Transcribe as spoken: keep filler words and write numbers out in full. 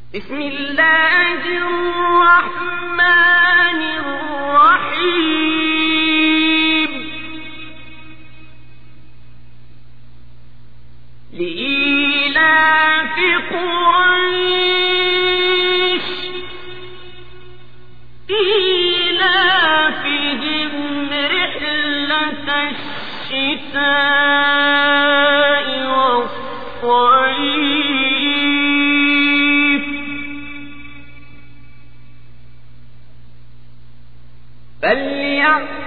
بسم الله الرحمن الرحيم لإيلاف قريش إيلافهم رحلة الشتاء والصيف فليعبدوا